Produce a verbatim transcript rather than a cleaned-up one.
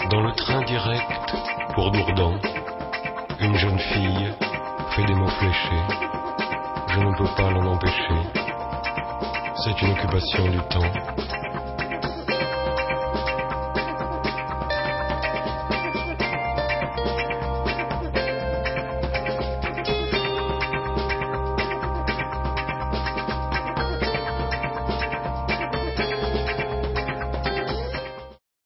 Dans le train direct pour Dourdan, une jeune fille fait des mots fléchés. Je ne peux pas l'en empêcher. C'est une occupation du temps.